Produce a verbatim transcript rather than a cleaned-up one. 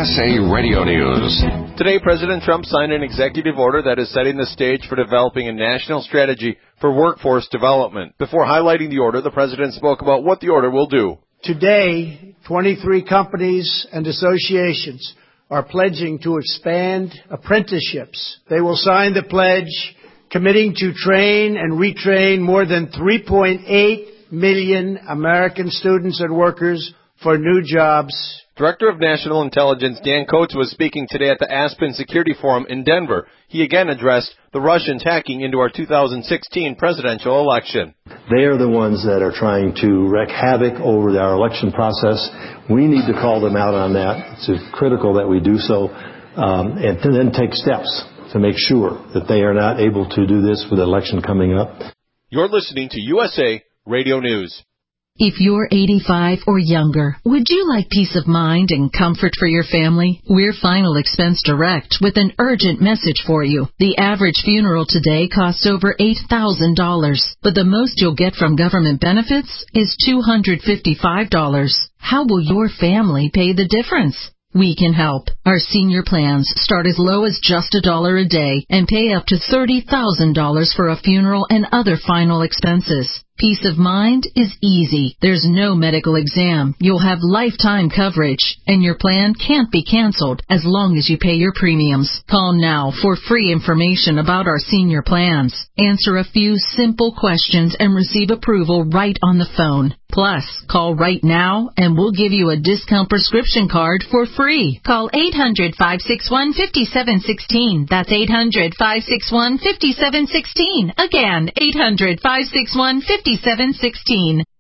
S A Radio News. Today, President Trump signed an executive order that is setting the stage for developing a national strategy for workforce development. Before highlighting the order, the president spoke about what the order will do. Today, twenty-three companies and associations are pledging to expand apprenticeships. They will sign the pledge committing to train and retrain more than three point eight million American students and workers for new jobs. Director of National Intelligence Dan Coats was speaking today at the Aspen Security Forum in Denver. He again addressed the Russians hacking into our two thousand sixteen presidential election. They are the ones that are trying to wreak havoc over our election process. We need to call them out on that. It's critical that we do so, um, and to then take steps to make sure that they are not able to do this with the election coming up. You're listening to U S A Radio News. If you're eighty-five or younger, would you like peace of mind and comfort for your family? We're Final Expense Direct with an urgent message for you. The average funeral today costs over eight thousand dollars, but the most you'll get from government benefits is two hundred fifty-five dollars. How will your family pay the difference? We can help. Our senior plans start as low as just a dollar a day and pay up to thirty thousand dollars for a funeral and other final expenses. Peace of mind is easy. There's no medical exam. You'll have lifetime coverage, and your plan can't be canceled as long as you pay your premiums. Call now for free information about our senior plans. Answer a few simple questions and receive approval right on the phone. Plus, call right now and we'll give you a discount prescription card for free. Call eight hundred, five six one, five seven one six. That's eight hundred, five six one, five seven one six. Again, eight hundred, five six one, five seven one six.